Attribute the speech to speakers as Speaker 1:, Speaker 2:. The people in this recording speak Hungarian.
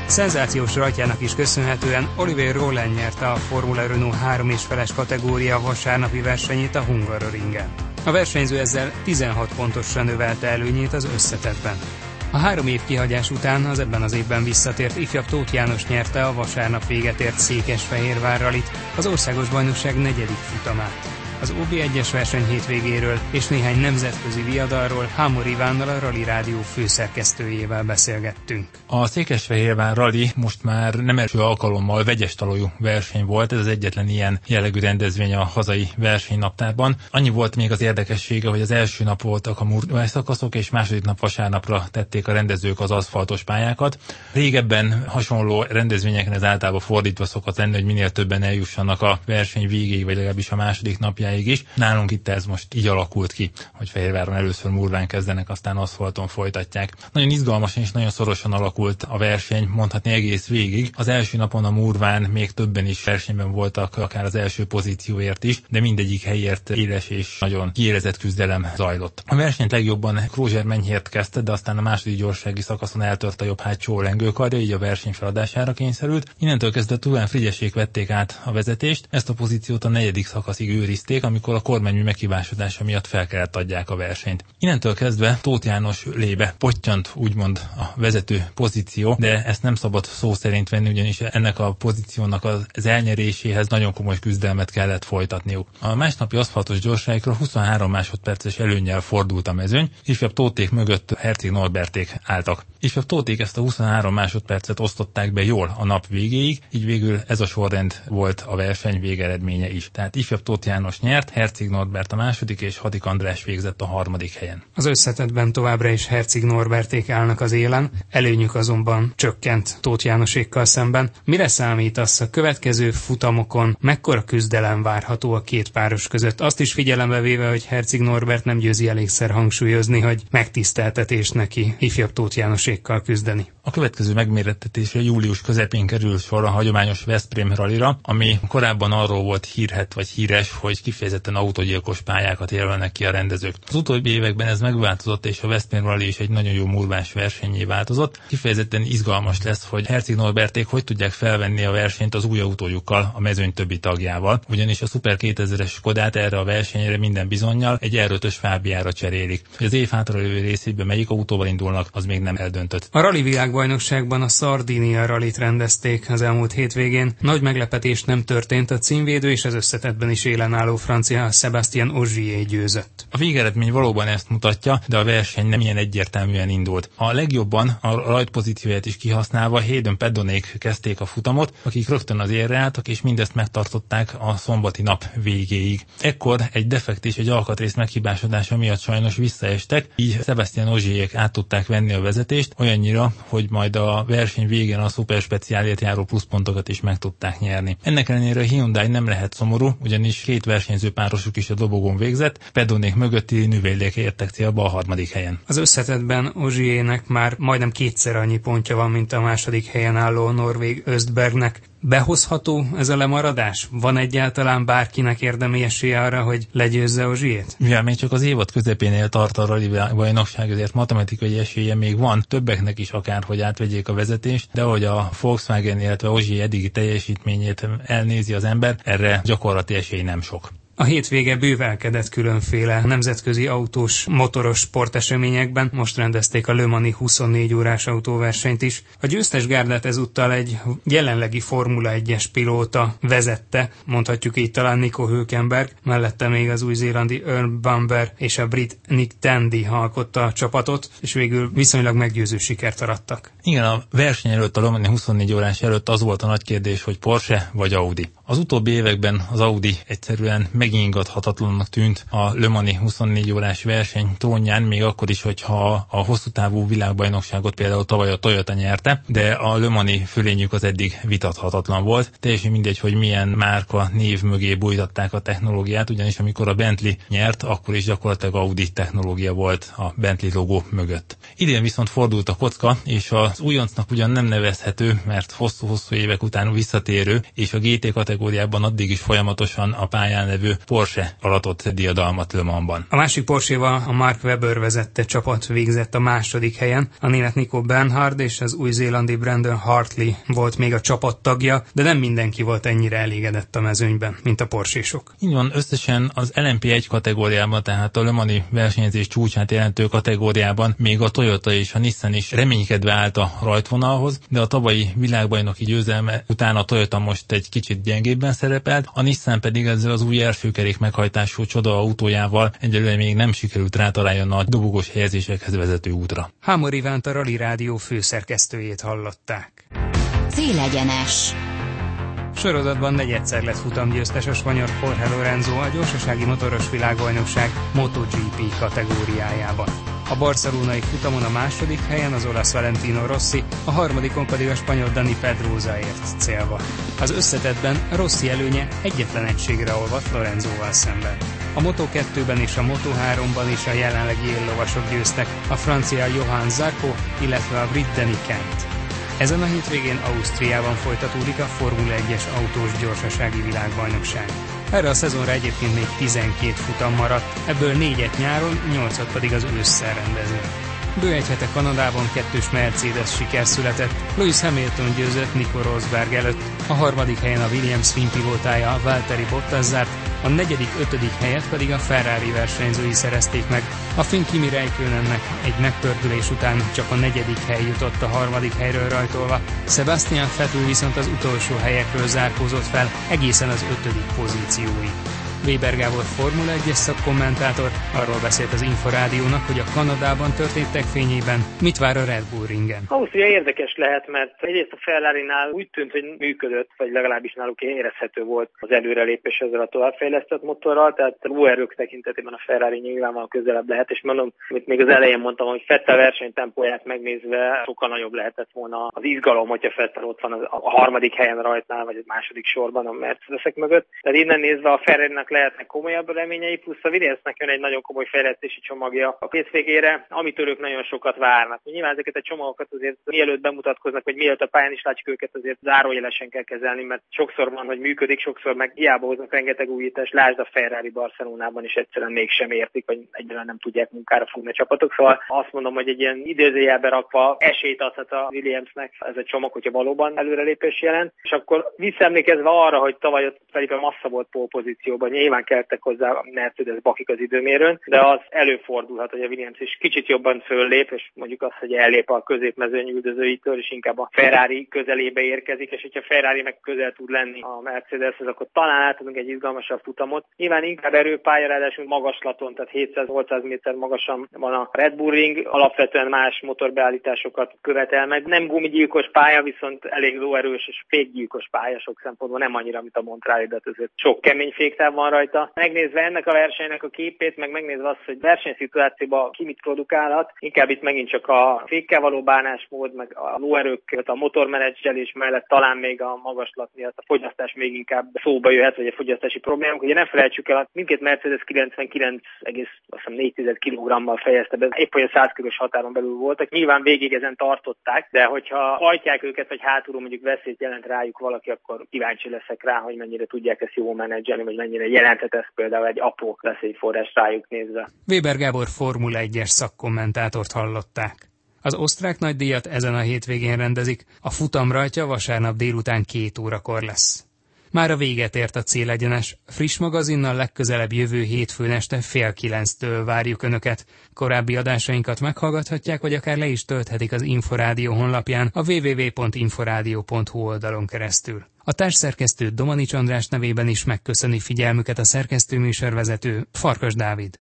Speaker 1: Szenzációs rajtjának is köszönhetően Oliver Rowland nyerte a Formula Renault 3,5-es kategória vasárnapi versenyét a Hungaroringen. A versenyző ezzel 16 pontosra növelte előnyét az összetettben. A 3 év kihagyás után az ebben az évben visszatért ifjabb Tóth János nyerte a vasárnap véget ért Székesfehérvár rallit, az országos bajnokság 4. futamát. Az OB1-es verseny hétvégéről és néhány nemzetközi viadalról Hámor Ivánnal, a Rally Rádió főszerkesztőjével beszélgettünk.
Speaker 2: A Székesfehérvár rally most már nem első alkalommal vegyes talajú verseny volt, ez az egyetlen ilyen jellegű rendezvény a hazai versenynaptárban. Annyi volt még az érdekessége, hogy az első nap voltak a murvás szakaszok, és második nap vasárnapra tették a rendezők az aszfaltos pályákat. Régebben hasonló rendezvényeken ez általában fordítva szokott lenni, hogy minél többen eljussanak a verseny végéig, vagy legalábbis a második napjáig is. Nálunk itt ez most így alakult ki, hogy Fehérváron először murván kezdenek, aztán aszfalton folytatják. Nagyon izgalmasan és nagyon szorosan alakult a verseny, mondhatni egész végig. Az első napon a murván még többen is versenyben voltak, akár az első pozícióért is, de mindegyik helyért éles és nagyon kiélezett küzdelem zajlott. A versenyt legjobban Krózser Menyhért kezdte, de aztán a második gyorsági szakaszon eltört a jobb hátsó lengőkarja, így a verseny feladására kényszerült. Innentől kezdve Tuván Frigyesék vették át a vezetést, ezt a pozíciót a 4. szakaszig őrizték, amikor a kormánymű meghibásodása miatt fel kellett adják a versenyt. Innentől kezdve Tóth János lébe pottyant úgymond a vezető pozíció, de ezt nem szabad szó szerint venni, ugyanis ennek a pozíciónak az elnyeréséhez nagyon komoly küzdelmet kellett folytatniuk. A másnapi aszfaltos gyorságokra 23 másodperces előnnyel fordult a mezőny, ifjabb Tóthék mögött Herzig Norberték álltak. Ifjabb Tóthék ezt a 23 másodpercet osztották be jól a nap végéig, így végül ez a sorrend volt a verseny végeredménye is. Tehát ifjabb Tóth János nyert, Herzig Norbert a második, és Hadik András végzett a 3. helyen.
Speaker 1: Az összetettben továbbra is Herzig Norberték állnak az élen, előnyük azonban csökkent Tóth Jánosékkal szemben. Mire számítasz a következő futamokon? Mekkora küzdelem várható a két páros között? Azt is figyelembe véve, hogy Herzig Norbert nem győzi elégszer hangsúlyozni, hogy megtiszteltetés neki ifjabb Tóth Jánosékkal küzdeni.
Speaker 2: A következő megmérettetésre július közepén kerül sor a hagyományos Veszprém rallira, ami korábban arról volt hírhedt vagy híres, hogy kifejezetten autógyilkos pályákat jelölnek ki a rendezők. Az utóbbi években ez megváltozott, és a Veszprém rally is egy nagyon jó murvás versennyé változott. Kifejezetten izgalmas lesz, hogy Herzig Norberték hogy tudják felvenni a versenyt az új autójukkal, a mezőny többi tagjával, ugyanis a Super 2000-es Skodát erre a versenyre minden bizonnyal egy R5-ös Fabiára cserélik. Hogy az év hátralévő részében melyik autóval indulnak, az még nem eldöntött.
Speaker 1: A rally világbajnokságban a Sardinia rallit rendezték az elmúlt hétvégén. Nagy meglepetés nem történt, a címvédő és az összetettben is élen álló francia Sébastien Ogier győzött.
Speaker 2: A végeredmény valóban ezt mutatja, de a verseny nem ilyen egyértelműen indult. A legjobban a rajtpozícióját is kihasználva Hayden Pedonék kezdték a futamot, akik rögtön az élre álltak, és mindezt megtartották a szombati nap végéig. Ekkor egy defekt és egy alkatrész meghibásodása miatt sajnos visszaestek, így Sébastien Ogierék át tudták venni a vezetést, olyannyira, hogy majd a verseny végén a szuperspeciálért járó pluszpontokat is meg tudták nyerni. Ennek ellenére a Hyundai nem lehet szomorú, ugyanis két versenyző párosuk is a dobogón végzett, Pedonék mögötti nüvélék értek célba a 3. helyen.
Speaker 1: Az összetettben Ogierének már majdnem kétszer annyi pontja van, mint a 2. helyen álló norvég Östbergnek. Behozható ez a lemaradás? Van egyáltalán bárkinek érdemi esélye arra, hogy legyőzze Ogiert?
Speaker 2: Mivel még csak az évad közepénél tart a rally bajnokság, ezért matematikai esélye még van, többeknek is akár, hogy átvegyék a vezetést, de hogy a Volkswagen, illetve Ogier eddigi teljesítményét elnézi az ember, erre gyakorlati esély nem sok.
Speaker 1: A hétvége bővelkedett különféle nemzetközi autós, motoros sporteseményekben, most rendezték a Le Mani 24 órás autóversenyt is. A győztes gárdát ezúttal egy jelenlegi Formula 1-es pilóta vezette, mondhatjuk így talán Nico Hülkenberg, mellette még az új-zélandi Earl Bamber és a brit Nick Tandy alkotta a csapatot, és végül viszonylag meggyőző sikert arattak.
Speaker 2: Igen, a verseny előtt, a Le Mani 24 órás előtt az volt a nagy kérdés, hogy Porsche vagy Audi. Az utóbbi években az Audi egyszerűen megingathatatlannak tűnt a Le Mani 24 órás verseny trónján, még akkor is, hogyha a hosszú távú világbajnokságot például tavaly a Toyota nyerte, de a Le Mani fölényük az eddig vitathatatlan volt. Teljesen mindegy, hogy milyen márka név mögé bújtatták a technológiát, ugyanis amikor a Bentley nyert, akkor is gyakorlatilag Audi technológia volt a Bentley logó mögött. Idén viszont fordult a kocka, és az újoncnak ugyan nem nevezhető, mert hosszú-hosszú évek után visszatérő, és a GT kategóriában addig is folyamatosan a pályán levő Porsche aratott diadalmat Le Mansban.
Speaker 1: A másik Porsche-val a Mark Webber vezette csapat végzett a második helyen, a német Nico Bernhard és az új-zélandi Brandon Hartley volt még a csapat tagja, de nem mindenki volt ennyire elégedett a mezőnyben, mint a Porsche-sok.
Speaker 2: Így van, összesen az LMP1 kategóriában, tehát a Le Mans-i versenyzés csúcsát jelentő kategóriában még a Toyota és a Nissan is reménykedve állt a rajtvonalhoz, de a tavalyi világbajnoki győzelme után a Toyota most egy kicsit gyengébben szerepelt, a Nissan pedig ezzel az új elsőkerék meghajtású csoda autójával egyelőre még nem sikerült rátaláljon a dobogós helyezésekhez vezető útra.
Speaker 1: Hámor Ivánt, a Rally Rádió főszerkesztőjét hallották.
Speaker 3: Célegyenes.
Speaker 1: Sorozatban negyedszer lett futamgyőztes a spanyol Jorge Lorenzo a gyorsasági motoros világbajnokság MotoGP kategóriájában. A barcelonai futamon a második helyen az olasz Valentino Rossi, a harmadikon pedig a spanyol Dani Pedrosa ért célba. Az összetettben Rossi előnye egyetlen egységre olvadt Lorenzóval szemben. A Moto2-ben és a Moto3-ban is a jelenlegi éllovasok győztek, a francia Johann Zarco, illetve a brit Danny Kent. Ezen a hétvégén Ausztriában folytatódik a Formula 1-es autós gyorsasági világbajnokság. Erre a szezonra egyébként még 12 futam maradt, ebből 4-et nyáron, 8-at pedig az ősszel rendeznek. Bő egy hete Kanadában kettős Mercedes siker született, Lewis Hamilton győzött Nico Rosberg előtt, a harmadik helyen a Williams filmpilótája Valtteri Bottas zárt, a negyedik, ötödik helyet pedig a Ferrari versenyzői szerezték meg. A finn Kimi Räikkönennek egy megpördülés után csak a negyedik hely jutott a harmadik helyről rajtolva, Sebastian Vettel viszont az utolsó helyekről zárkózott fel egészen az ötödik pozícióig. Weber Gábor Formula 1-es szakkommentátor arról beszélt az Inforádiónak, hogy a Kanadában történtek fényében mit vár a Red Bull ringen.
Speaker 4: Ausztria érdekes lehet, mert egyrészt a Ferrarinál úgy tűnt, hogy működött, vagy legalábbis náluk érezhető volt az előrelépés ezzel a továbbfejlesztett motorral, tehát lóerők tekintetében a Ferrari nyilvánvalóan közelebb lehet, és mondom, amit még az elején mondtam, hogy Vettel versenytempóját megnézve sokkal nagyobb lehetett volna az izgalom, hogyha Vettel ott van a harmadik helyen rajtnál, vagy a második sorban a Mercedesek mögött. Tehát innen nézve a Ferrarinak lehetnek komolyabb reményei, plusz a Williamsnek jön egy nagyon komoly fejlesztési csomagja a hétvégére, amitől ők nagyon sokat várnak. Nyilván ezeket a csomagokat azért mielőtt bemutatkoznak, vagy mielőtt a pályán is látjuk őket, azért zárójelesen kell kezelni, mert sokszor van, hogy működik, sokszor meg hiába hoznak rengeteg újítást, lásd a Ferrari Barcelonában is egyszerűen mégsem értik, vagy egyáltalán nem tudják munkára fogni a csapatok. Szóval azt mondom, hogy egy ilyen idézőjelbe rakva esélyt adhat a Williamsnek ez a csomag, hogyha valóban előrelépés jelent. És akkor visszaemlékezve arra, hogy tavaly ott Felipe Massa volt pole-pozícióban, nyilván keltek hozzá a Mercedes bakik az időmérőn, de az előfordulhat, hogy a Williams is kicsit jobban föllép, és mondjuk azt, hogy ellép a középmezőny üldözőitől, és inkább a Ferrari közelébe érkezik, és hogyha Ferrari meg közel tud lenni a Mercedeshez, akkor talán átadunk egy izgalmasabb futamot. Nyilván inkább erőpálya, ráadásul magaslaton, tehát 700-800 méter magasan van a Red Bull Ring, alapvetően más motorbeállításokat követel meg. Nem gumigyilkos pálya, viszont elég lóerős és fékgyilkos pálya sok szempontból, nem annyira, mint a Montreali, de azért sok kemény féktáv van rajta. Megnézve ennek a versenynek a képét, meg megnézve azt, hogy versenyszituációban ki mit produkálhat, inkább itt megint csak a fékkel való bánásmód, meg a lóerők, a motormenedzselés mellett talán még a magaslat miatt a fogyasztás még inkább szóba jöhet, vagy a fogyasztási problémák. Ugye ne felejtsük el, mindkét Mercedes 99,4 kg-mal fejezte be, épp olyan 100 kg-os határon belül voltak. Nyilván végig ezen tartották, de hogyha hajtják őket, vagy hátulról mondjuk veszélyt jelent rájuk valaki, akkor kíváncsi leszek rá, hogy mennyire tudják ezt jól menedzselni, vagy mennyire jelenthet ez például egy apró veszélyforrás rájuk nézve.
Speaker 1: Weber Gábor Formula 1-es szakkommentátort hallották. Az osztrák nagydíjat ezen a hétvégén rendezik, a futam rajtja vasárnap délután 2 órakor lesz. Már a véget ért a Célegyenes, friss magazinnal legközelebb jövő hétfőn este 8:30-től várjuk Önöket. Korábbi adásainkat meghallgathatják, vagy akár le is tölthetik az Inforádió honlapján a www.inforadio.hu oldalon keresztül. A társszerkesztő Domanics András nevében is megköszöni figyelmüket a szerkesztőműsorvezető Farkas Dávid.